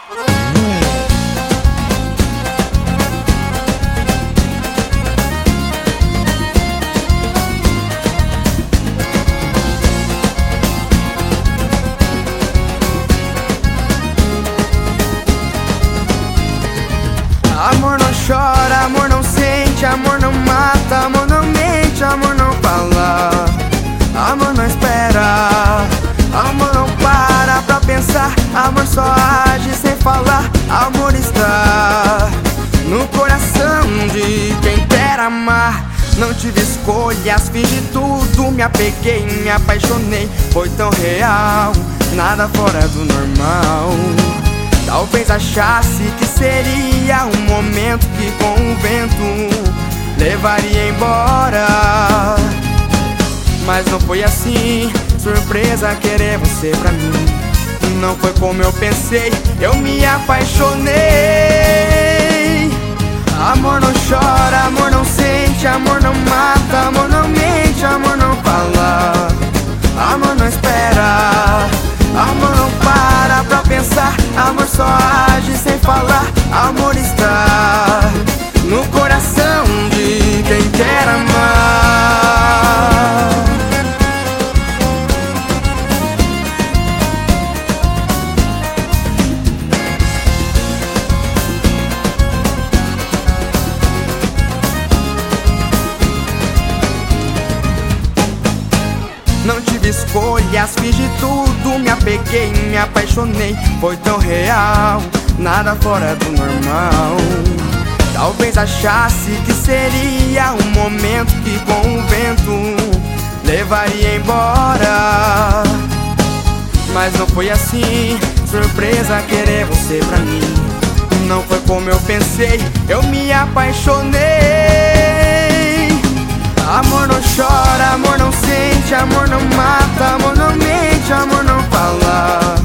Amor não chora, amor não sente, amor não mata, amor não mente, amor não fala, amor não espera, amor não para pra pensar, amor só age sem falar, amor está no coração de quem quer amar. Não tive escolhas, fiz de tudo, me apeguei, me apaixonei, foi tão real, nada fora do normal. Talvez achasse que seria um momento que com o vento levaria embora, mas não foi assim, surpresa querer você pra mim. Não foi como eu pensei, eu me apaixonei. Amor não chora, amor não sente, amor não mata, amor não mente, amor não fala, amor não espera, amor não para pra pensar, amor só age sem falar, amor está no coração de quem quer amar. Não tive escolhas, fiz de tudo, me apeguei, me apaixonei, foi tão real, nada fora do normal. Talvez achasse que seria um momento que com o vento levaria embora, mas não foi assim, surpresa querer você pra mim. Não foi como eu pensei, eu me apaixonei. Amor não chora, amor não sente, amor não mata, amor não mente, amor não fala,